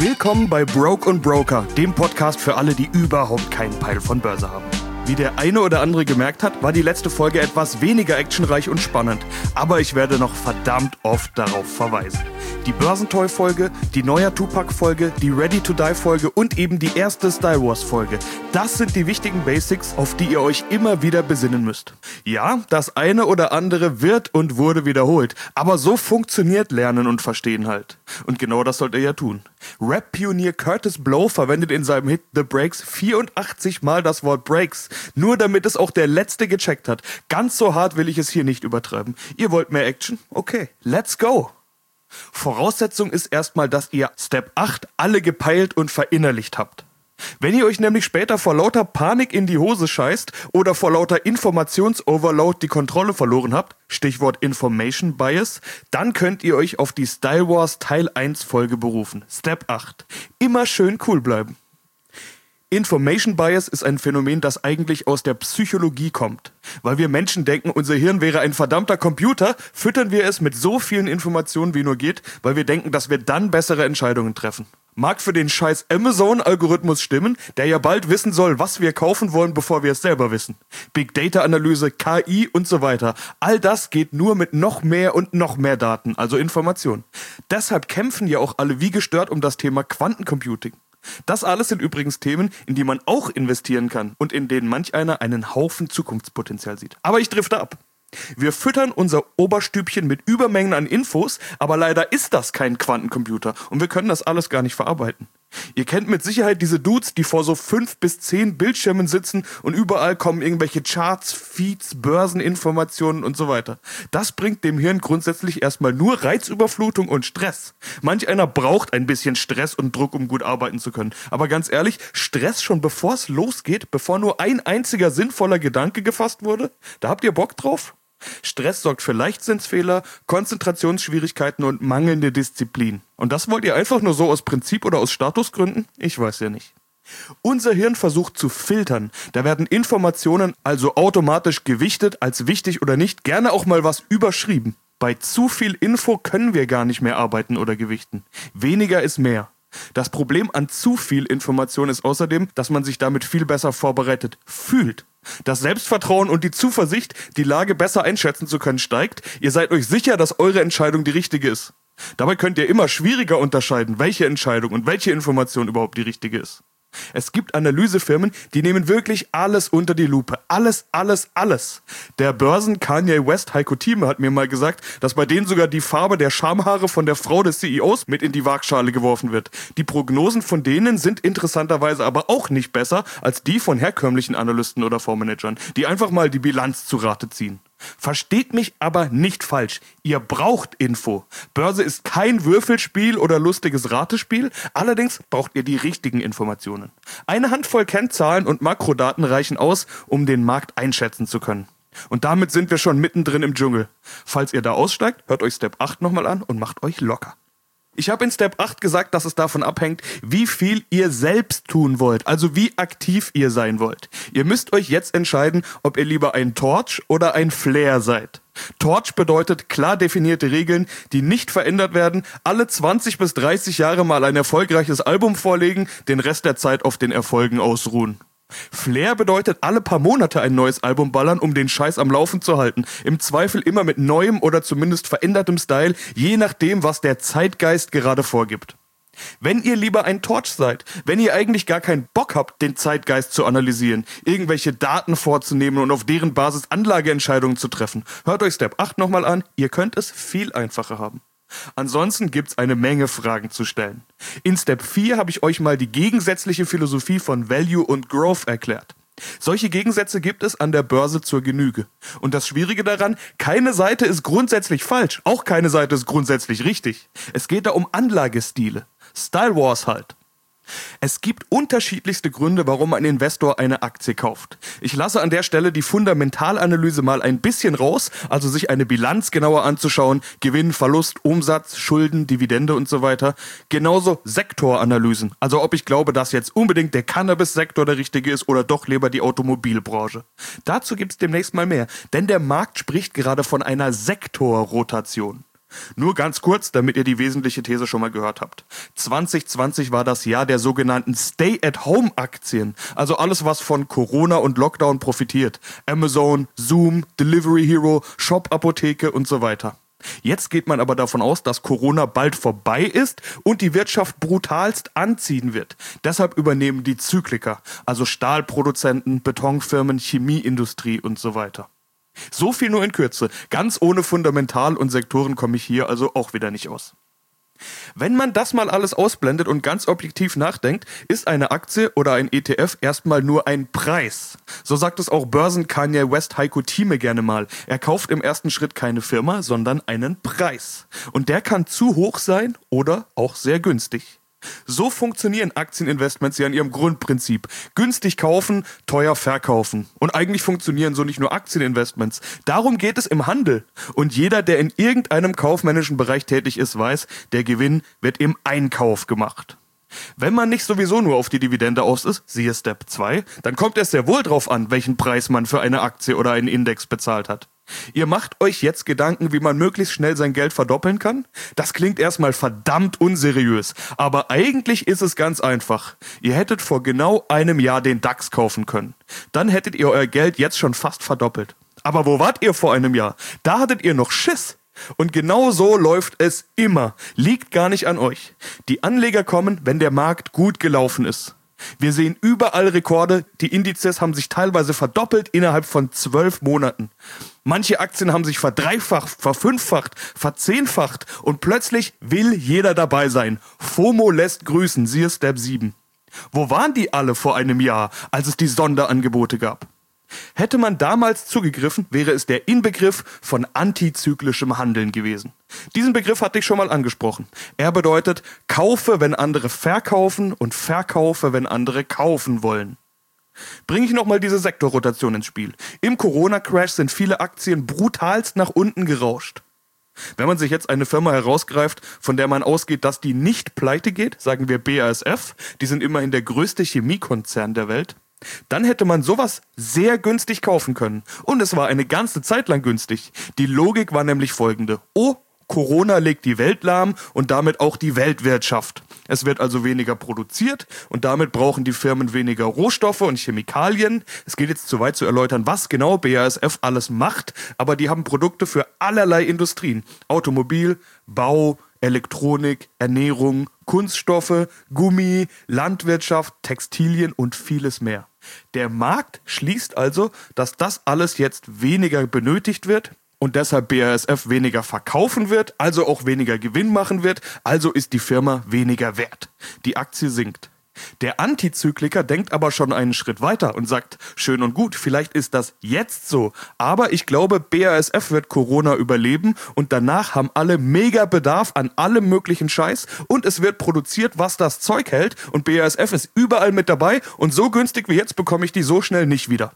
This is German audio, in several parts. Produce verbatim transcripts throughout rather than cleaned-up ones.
Willkommen bei Broke und Broker, dem Podcast für alle, die überhaupt keinen Peil von Börse haben. Wie der eine oder andere gemerkt hat, war die letzte Folge etwas weniger actionreich und spannend, aber ich werde noch verdammt oft darauf verweisen. Die Börsentoy-Folge, die Neuer Tupac-Folge, die Ready-to-Die-Folge und eben die erste Style Wars-Folge. Das sind die wichtigen Basics, auf die ihr euch immer wieder besinnen müsst. Ja, das eine oder andere wird und wurde wiederholt, aber so funktioniert Lernen und Verstehen halt. Und genau das sollt ihr ja tun. Rap-Pionier Kurtis Blow verwendet in seinem Hit The Breaks vierundachtzig Mal das Wort Breaks, nur damit es auch der Letzte gecheckt hat. Ganz so hart will ich es hier nicht übertreiben. Ihr wollt mehr Action? Okay, let's go! Voraussetzung ist erstmal, dass ihr Step acht alle gepeilt und verinnerlicht habt. Wenn ihr euch nämlich später vor lauter Panik in die Hose scheißt oder vor lauter Informationsoverload die Kontrolle verloren habt, Stichwort Information Bias, dann könnt ihr euch auf die Style Wars Teil eins Folge berufen. Step acht. Immer schön cool bleiben. Information Bias ist ein Phänomen, das eigentlich aus der Psychologie kommt. Weil wir Menschen denken, unser Hirn wäre ein verdammter Computer, füttern wir es mit so vielen Informationen wie nur geht, weil wir denken, dass wir dann bessere Entscheidungen treffen. Mag für den scheiß Amazon-Algorithmus stimmen, der ja bald wissen soll, was wir kaufen wollen, bevor wir es selber wissen. Big Data-Analyse, K I und so weiter. All das geht nur mit noch mehr und noch mehr Daten, also Informationen. Deshalb kämpfen ja auch alle wie gestört um das Thema Quantencomputing. Das alles sind übrigens Themen, in die man auch investieren kann und in denen manch einer einen Haufen Zukunftspotenzial sieht. Aber ich drifte ab. Wir füttern unser Oberstübchen mit Übermengen an Infos, aber leider ist das kein Quantencomputer und wir können das alles gar nicht verarbeiten. Ihr kennt mit Sicherheit diese Dudes, die vor so fünf bis zehn Bildschirmen sitzen und überall kommen irgendwelche Charts, Feeds, Börseninformationen und so weiter. Das bringt dem Hirn grundsätzlich erstmal nur Reizüberflutung und Stress. Manch einer braucht ein bisschen Stress und Druck, um gut arbeiten zu können. Aber ganz ehrlich, Stress schon bevor es losgeht, bevor nur ein einziger sinnvoller Gedanke gefasst wurde? Da habt ihr Bock drauf? Stress sorgt für Leichtsinnsfehler, Konzentrationsschwierigkeiten und mangelnde Disziplin. Und das wollt ihr einfach nur so aus Prinzip oder aus Statusgründen? Ich weiß ja nicht. Unser Hirn versucht zu filtern. Da werden Informationen also automatisch gewichtet, als wichtig oder nicht, gerne auch mal was überschrieben. Bei zu viel Info können wir gar nicht mehr arbeiten oder gewichten. Weniger ist mehr. Das Problem an zu viel Information ist außerdem, dass man sich damit viel besser vorbereitet fühlt. Das Selbstvertrauen und die Zuversicht, die Lage besser einschätzen zu können, steigt. Ihr seid euch sicher, dass eure Entscheidung die richtige ist. Dabei könnt ihr immer schwieriger unterscheiden, welche Entscheidung und welche Information überhaupt die richtige ist. Es gibt Analysefirmen, die nehmen wirklich alles unter die Lupe. Alles, alles, alles. Der Börsen-Kanye West Heiko Thieme hat mir mal gesagt, dass bei denen sogar die Farbe der Schamhaare von der Frau des C E Os mit in die Waagschale geworfen wird. Die Prognosen von denen sind interessanterweise aber auch nicht besser als die von herkömmlichen Analysten oder Fondsmanagern, die einfach mal die Bilanz zu Rate ziehen. Versteht mich aber nicht falsch. Ihr braucht Info. Börse ist kein Würfelspiel oder lustiges Ratespiel. Allerdings braucht ihr die richtigen Informationen. Eine Handvoll Kennzahlen und Makrodaten reichen aus, um den Markt einschätzen zu können. Und damit sind wir schon mittendrin im Dschungel. Falls ihr da aussteigt, hört euch Step acht nochmal an und macht euch locker. Ich habe in Step acht gesagt, dass es davon abhängt, wie viel ihr selbst tun wollt, also wie aktiv ihr sein wollt. Ihr müsst euch jetzt entscheiden, ob ihr lieber ein Torch oder ein Flair seid. Torch bedeutet klar definierte Regeln, die nicht verändert werden, alle zwanzig bis dreißig Jahre mal ein erfolgreiches Album vorlegen, den Rest der Zeit auf den Erfolgen ausruhen. Flair bedeutet alle paar Monate ein neues Album ballern, um den Scheiß am Laufen zu halten. Im Zweifel immer mit neuem oder zumindest verändertem Style, je nachdem, was der Zeitgeist gerade vorgibt. Wenn ihr lieber ein Torch seid, wenn ihr eigentlich gar keinen Bock habt, den Zeitgeist zu analysieren, irgendwelche Daten vorzunehmen und auf deren Basis Anlageentscheidungen zu treffen, hört euch Step acht nochmal an, ihr könnt es viel einfacher haben. Ansonsten gibt's eine Menge Fragen zu stellen. In Step vier habe ich euch mal die gegensätzliche Philosophie von Value und Growth erklärt. Solche Gegensätze gibt es an der Börse zur Genüge. Und das Schwierige daran, keine Seite ist grundsätzlich falsch, auch keine Seite ist grundsätzlich richtig. Es geht da um Anlagestile. Style Wars halt. Es gibt unterschiedlichste Gründe, warum ein Investor eine Aktie kauft. Ich lasse an der Stelle die Fundamentalanalyse mal ein bisschen raus, also sich eine Bilanz genauer anzuschauen, Gewinn, Verlust, Umsatz, Schulden, Dividende und so weiter. Genauso Sektoranalysen, also ob ich glaube, dass jetzt unbedingt der Cannabis-Sektor der richtige ist oder doch lieber die Automobilbranche. Dazu gibt's demnächst mal mehr, denn der Markt spricht gerade von einer Sektorrotation. Nur ganz kurz, damit ihr die wesentliche These schon mal gehört habt. zwanzig zwanzig war das Jahr der sogenannten Stay-at-Home-Aktien. Also alles, was von Corona und Lockdown profitiert. Amazon, Zoom, Delivery Hero, Shop-Apotheke und so weiter. Jetzt geht man aber davon aus, dass Corona bald vorbei ist und die Wirtschaft brutalst anziehen wird. Deshalb übernehmen die Zykliker, also Stahlproduzenten, Betonfirmen, Chemieindustrie und so weiter. So viel nur in Kürze. Ganz ohne Fundamental- und Sektoren komme ich hier also auch wieder nicht aus. Wenn man das mal alles ausblendet und ganz objektiv nachdenkt, ist eine Aktie oder ein E T F erstmal nur ein Preis. So sagt es auch Börsen-Kanye West Heiko Thieme gerne mal. Er kauft im ersten Schritt keine Firma, sondern einen Preis. Und der kann zu hoch sein oder auch sehr günstig. So funktionieren Aktieninvestments ja in ihrem Grundprinzip. Günstig kaufen, teuer verkaufen. Und eigentlich funktionieren so nicht nur Aktieninvestments. Darum geht es im Handel. Und jeder, der in irgendeinem kaufmännischen Bereich tätig ist, weiß, der Gewinn wird im Einkauf gemacht. Wenn man nicht sowieso nur auf die Dividende aus ist, siehe Step zwei, dann kommt es sehr wohl drauf an, welchen Preis man für eine Aktie oder einen Index bezahlt hat. Ihr macht euch jetzt Gedanken, wie man möglichst schnell sein Geld verdoppeln kann? Das klingt erstmal verdammt unseriös, aber eigentlich ist es ganz einfach. Ihr hättet vor genau einem Jahr den DAX kaufen können. Dann hättet ihr euer Geld jetzt schon fast verdoppelt. Aber wo wart ihr vor einem Jahr? Da hattet ihr noch Schiss. Und genau so läuft es immer. Liegt gar nicht an euch. Die Anleger kommen, wenn der Markt gut gelaufen ist. Wir sehen überall Rekorde, die Indizes haben sich teilweise verdoppelt innerhalb von zwölf Monaten. Manche Aktien haben sich verdreifacht, verfünffacht, verzehnfacht und plötzlich will jeder dabei sein. FOMO lässt grüßen, siehe Step sieben. Wo waren die alle vor einem Jahr, als es die Sonderangebote gab? Hätte man damals zugegriffen, wäre es der Inbegriff von antizyklischem Handeln gewesen. Diesen Begriff hatte ich schon mal angesprochen. Er bedeutet, kaufe, wenn andere verkaufen und verkaufe, wenn andere kaufen wollen. Bringe ich nochmal diese Sektorrotation ins Spiel. Im Corona-Crash sind viele Aktien brutalst nach unten gerauscht. Wenn man sich jetzt eine Firma herausgreift, von der man ausgeht, dass die nicht pleite geht, sagen wir B A S F, die sind immerhin der größte Chemiekonzern der Welt, dann hätte man sowas sehr günstig kaufen können. Und es war eine ganze Zeit lang günstig. Die Logik war nämlich folgende. Oh, Corona legt die Welt lahm und damit auch die Weltwirtschaft. Es wird also weniger produziert und damit brauchen die Firmen weniger Rohstoffe und Chemikalien. Es geht jetzt zu weit zu erläutern, was genau B A S F alles macht, aber die haben Produkte für allerlei Industrien. Automobil, Bau, Elektronik, Ernährung, Kunststoffe, Gummi, Landwirtschaft, Textilien und vieles mehr. Der Markt schließt also, dass das alles jetzt weniger benötigt wird und deshalb B A S F weniger verkaufen wird, also auch weniger Gewinn machen wird, also ist die Firma weniger wert. Die Aktie sinkt. Der Antizykliker denkt aber schon einen Schritt weiter und sagt, schön und gut, vielleicht ist das jetzt so, aber ich glaube, B A S F wird Corona überleben und danach haben alle mega Bedarf an allem möglichen Scheiß und es wird produziert, was das Zeug hält und B A S F ist überall mit dabei und so günstig wie jetzt bekomme ich die so schnell nicht wieder.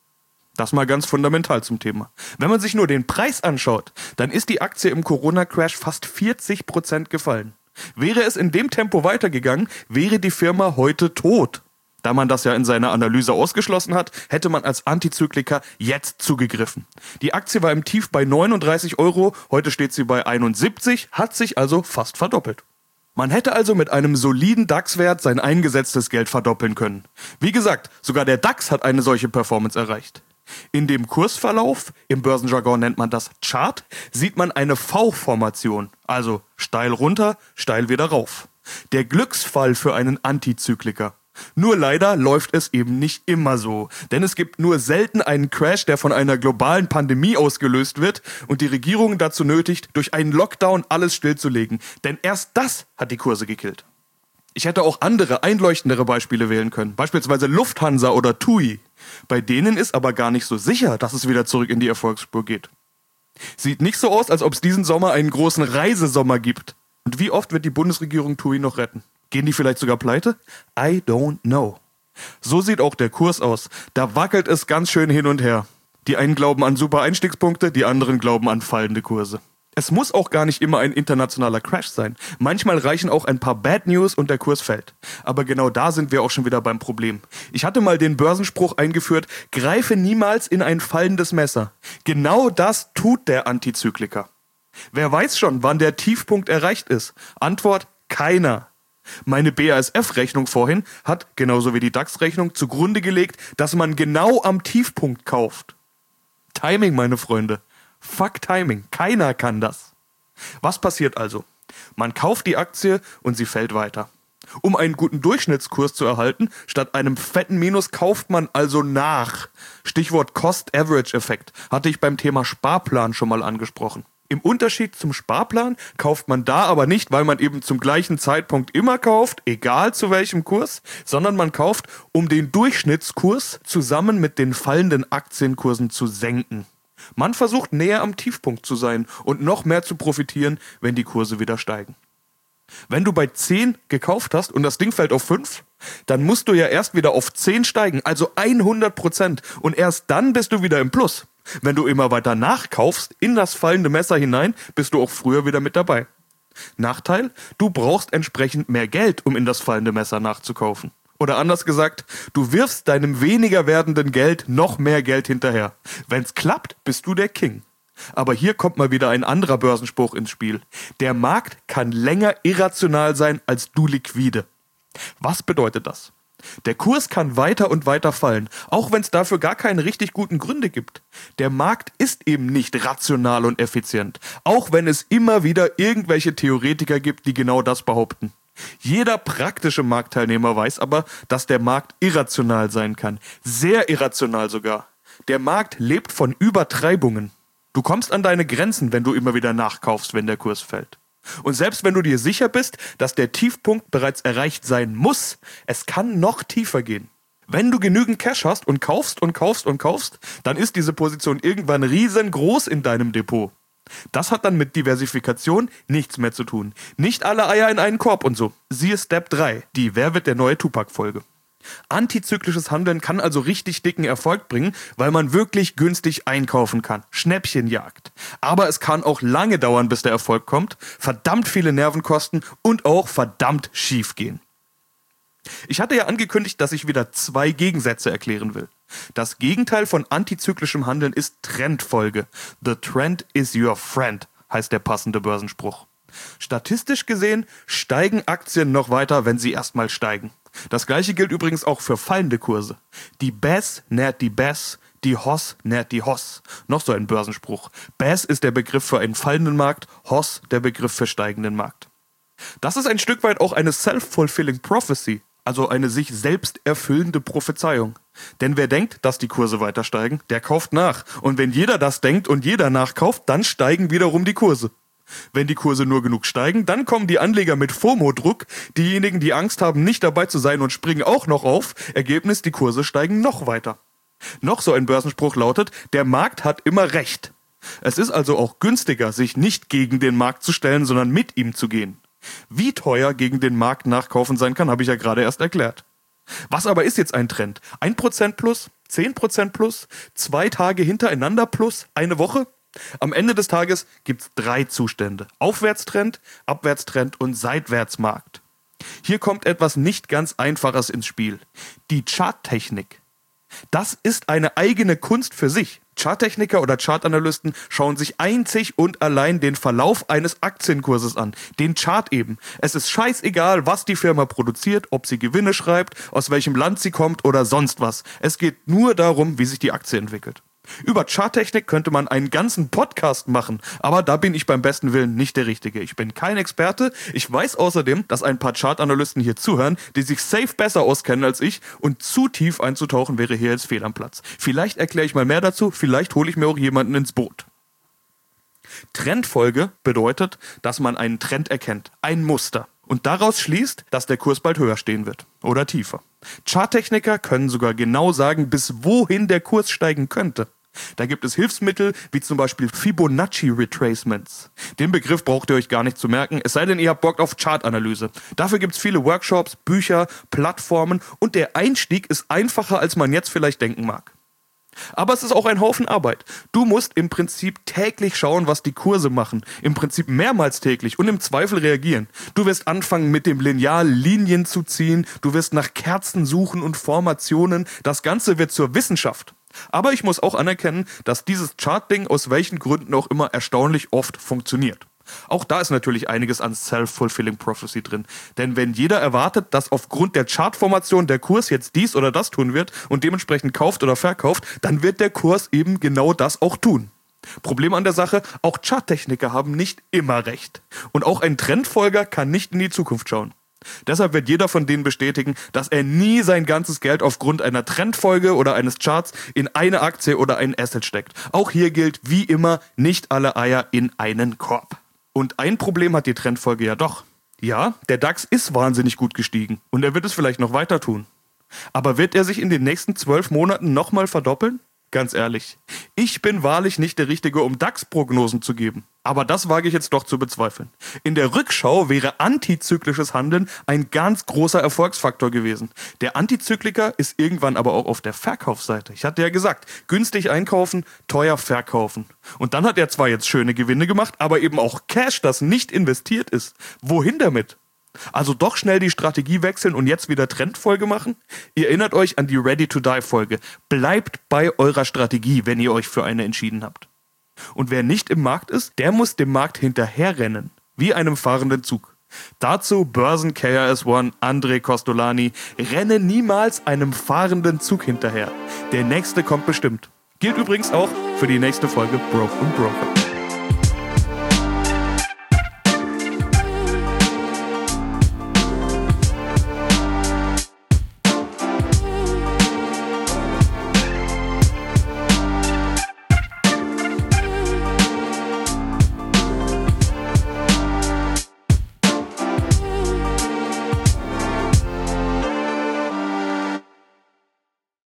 Das mal ganz fundamental zum Thema. Wenn man sich nur den Preis anschaut, dann ist die Aktie im Corona-Crash fast vierzig Prozent gefallen. Wäre es in dem Tempo weitergegangen, wäre die Firma heute tot. Da man das ja in seiner Analyse ausgeschlossen hat, hätte man als Antizykliker jetzt zugegriffen. Die Aktie war im Tief bei neununddreißig Euro, heute steht sie bei einundsiebzig, hat sich also fast verdoppelt. Man hätte also mit einem soliden DAX-Wert sein eingesetztes Geld verdoppeln können. Wie gesagt, sogar der DAX hat eine solche Performance erreicht. In dem Kursverlauf, im Börsenjargon nennt man das Chart, sieht man eine V-Formation, also steil runter, steil wieder rauf. Der Glücksfall für einen Antizykliker. Nur leider läuft es eben nicht immer so, denn es gibt nur selten einen Crash, der von einer globalen Pandemie ausgelöst wird und die Regierung dazu nötigt, durch einen Lockdown alles stillzulegen, denn erst das hat die Kurse gekillt. Ich hätte auch andere, einleuchtendere Beispiele wählen können, beispielsweise Lufthansa oder T U I. Bei denen ist aber gar nicht so sicher, dass es wieder zurück in die Erfolgsspur geht. Sieht nicht so aus, als ob es diesen Sommer einen großen Reisesommer gibt. Und wie oft wird die Bundesregierung T U I noch retten? Gehen die vielleicht sogar pleite? I don't know. So sieht auch der Kurs aus. Da wackelt es ganz schön hin und her. Die einen glauben an super Einstiegspunkte, die anderen glauben an fallende Kurse. Es muss auch gar nicht immer ein internationaler Crash sein. Manchmal reichen auch ein paar Bad News und der Kurs fällt. Aber genau da sind wir auch schon wieder beim Problem. Ich hatte mal den Börsenspruch eingeführt, greife niemals in ein fallendes Messer. Genau das tut der Antizykliker. Wer weiß schon, wann der Tiefpunkt erreicht ist? Antwort: keiner. Meine B A S F-Rechnung vorhin hat, genauso wie die DAX-Rechnung, zugrunde gelegt, dass man genau am Tiefpunkt kauft. Timing, meine Freunde. Fuck Timing. Keiner kann das. Was passiert also? Man kauft die Aktie und sie fällt weiter. Um einen guten Durchschnittskurs zu erhalten, statt einem fetten Minus kauft man also nach. Stichwort Cost-Average-Effekt hatte ich beim Thema Sparplan schon mal angesprochen. Im Unterschied zum Sparplan kauft man da aber nicht, weil man eben zum gleichen Zeitpunkt immer kauft, egal zu welchem Kurs, sondern man kauft, um den Durchschnittskurs zusammen mit den fallenden Aktienkursen zu senken. Man versucht näher am Tiefpunkt zu sein und noch mehr zu profitieren, wenn die Kurse wieder steigen. Wenn du bei zehn gekauft hast und das Ding fällt auf fünf, dann musst du ja erst wieder auf zehn steigen, also hundert Prozent, und erst dann bist du wieder im Plus. Wenn du immer weiter nachkaufst in das fallende Messer hinein, bist du auch früher wieder mit dabei. Nachteil: Du brauchst entsprechend mehr Geld, um in das fallende Messer nachzukaufen. Oder anders gesagt, du wirfst deinem weniger werdenden Geld noch mehr Geld hinterher. Wenn's klappt, bist du der King. Aber hier kommt mal wieder ein anderer Börsenspruch ins Spiel. Der Markt kann länger irrational sein als du liquide. Was bedeutet das? Der Kurs kann weiter und weiter fallen, auch wenn es dafür gar keine richtig guten Gründe gibt. Der Markt ist eben nicht rational und effizient, auch wenn es immer wieder irgendwelche Theoretiker gibt, die genau das behaupten. Jeder praktische Marktteilnehmer weiß aber, dass der Markt irrational sein kann, sehr irrational sogar. Der Markt lebt von Übertreibungen. Du kommst an deine Grenzen, wenn du immer wieder nachkaufst, wenn der Kurs fällt. Und selbst wenn du dir sicher bist, dass der Tiefpunkt bereits erreicht sein muss, es kann noch tiefer gehen. Wenn du genügend Cash hast und kaufst und kaufst und kaufst, dann ist diese Position irgendwann riesengroß in deinem Depot. Das hat dann mit Diversifikation nichts mehr zu tun. Nicht alle Eier in einen Korb und so. Siehe Step drei, die Wer wird der neue Tupac-Folge. Antizyklisches Handeln kann also richtig dicken Erfolg bringen, weil man wirklich günstig einkaufen kann. Schnäppchenjagd. Aber es kann auch lange dauern, bis der Erfolg kommt, verdammt viele Nerven kosten und auch verdammt schief gehen. Ich hatte ja angekündigt, dass ich wieder zwei Gegensätze erklären will. Das Gegenteil von antizyklischem Handeln ist Trendfolge. The trend is your friend, heißt der passende Börsenspruch. Statistisch gesehen steigen Aktien noch weiter, wenn sie erstmal steigen. Das gleiche gilt übrigens auch für fallende Kurse. Die Bass nährt die Bass, die Hoss nährt die Hoss. Noch so ein Börsenspruch. Bass ist der Begriff für einen fallenden Markt, Hoss der Begriff für steigenden Markt. Das ist ein Stück weit auch eine self-fulfilling prophecy, also eine sich selbst erfüllende Prophezeiung. Denn wer denkt, dass die Kurse weiter steigen, der kauft nach. Und wenn jeder das denkt und jeder nachkauft, dann steigen wiederum die Kurse. Wenn die Kurse nur genug steigen, dann kommen die Anleger mit FOMO-Druck, diejenigen, die Angst haben, nicht dabei zu sein und springen auch noch auf. Ergebnis, die Kurse steigen noch weiter. Noch so ein Börsenspruch lautet: Der Markt hat immer recht. Es ist also auch günstiger, sich nicht gegen den Markt zu stellen, sondern mit ihm zu gehen. Wie teuer gegen den Markt nachkaufen sein kann, habe ich ja gerade erst erklärt. Was aber ist jetzt ein Trend? ein Prozent plus? zehn Prozent plus? Zwei Tage hintereinander plus? Eine Woche? Am Ende des Tages gibt es drei Zustände: Aufwärtstrend, Abwärtstrend und Seitwärtsmarkt. Hier kommt etwas nicht ganz Einfaches ins Spiel. Die Charttechnik. Das ist eine eigene Kunst für sich. Charttechniker oder Chartanalysten schauen sich einzig und allein den Verlauf eines Aktienkurses an. Den Chart eben. Es ist scheißegal, was die Firma produziert, ob sie Gewinne schreibt, aus welchem Land sie kommt oder sonst was. Es geht nur darum, wie sich die Aktie entwickelt. Über Charttechnik könnte man einen ganzen Podcast machen, aber da bin ich beim besten Willen nicht der Richtige. Ich bin kein Experte. Ich weiß außerdem, dass ein paar Chartanalysten hier zuhören, die sich safe besser auskennen als ich, und zu tief einzutauchen wäre hier jetzt fehl am Platz. Vielleicht erkläre ich mal mehr dazu, vielleicht hole ich mir auch jemanden ins Boot. Trendfolge bedeutet, dass man einen Trend erkennt, ein Muster, und daraus schließt, dass der Kurs bald höher stehen wird oder tiefer. Charttechniker können sogar genau sagen, bis wohin der Kurs steigen könnte. Da gibt es Hilfsmittel wie zum Beispiel Fibonacci Retracements. Den Begriff braucht ihr euch gar nicht zu merken, es sei denn, ihr habt Bock auf Chartanalyse. Dafür gibt es viele Workshops, Bücher, Plattformen und der Einstieg ist einfacher, als man jetzt vielleicht denken mag. Aber es ist auch ein Haufen Arbeit. Du musst im Prinzip täglich schauen, was die Kurse machen. Im Prinzip mehrmals täglich und im Zweifel reagieren. Du wirst anfangen, mit dem Lineal Linien zu ziehen. Du wirst nach Kerzen suchen und Formationen. Das Ganze wird zur Wissenschaft. Aber ich muss auch anerkennen, dass dieses Chart-Ding aus welchen Gründen auch immer erstaunlich oft funktioniert. Auch da ist natürlich einiges an Self-Fulfilling Prophecy drin. Denn wenn jeder erwartet, dass aufgrund der Chartformation der Kurs jetzt dies oder das tun wird und dementsprechend kauft oder verkauft, dann wird der Kurs eben genau das auch tun. Problem an der Sache, auch Charttechniker haben nicht immer recht. Und auch ein Trendfolger kann nicht in die Zukunft schauen. Deshalb wird jeder von denen bestätigen, dass er nie sein ganzes Geld aufgrund einer Trendfolge oder eines Charts in eine Aktie oder ein Asset steckt. Auch hier gilt, wie immer, nicht alle Eier in einen Korb. Und ein Problem hat die Trendfolge ja doch. Ja, der DAX ist wahnsinnig gut gestiegen und er wird es vielleicht noch weiter tun. Aber wird er sich in den nächsten zwölf Monaten nochmal verdoppeln? Ganz ehrlich, ich bin wahrlich nicht der Richtige, um DAX-Prognosen zu geben. Aber das wage ich jetzt doch zu bezweifeln. In der Rückschau wäre antizyklisches Handeln ein ganz großer Erfolgsfaktor gewesen. Der Antizykliker ist irgendwann aber auch auf der Verkaufsseite. Ich hatte ja gesagt, günstig einkaufen, teuer verkaufen. Und dann hat er zwar jetzt schöne Gewinne gemacht, aber eben auch Cash, das nicht investiert ist. Wohin damit? Also doch schnell die Strategie wechseln und jetzt wieder Trendfolge machen? Ihr erinnert euch an die Ready-to-Die-Folge. Bleibt bei eurer Strategie, wenn ihr euch für eine entschieden habt. Und wer nicht im Markt ist, der muss dem Markt hinterherrennen. Wie einem fahrenden Zug. Dazu Börsen-K R S One André Costolani. Renne niemals einem fahrenden Zug hinterher. Der nächste kommt bestimmt. Gilt übrigens auch für die nächste Folge Broke und Broker.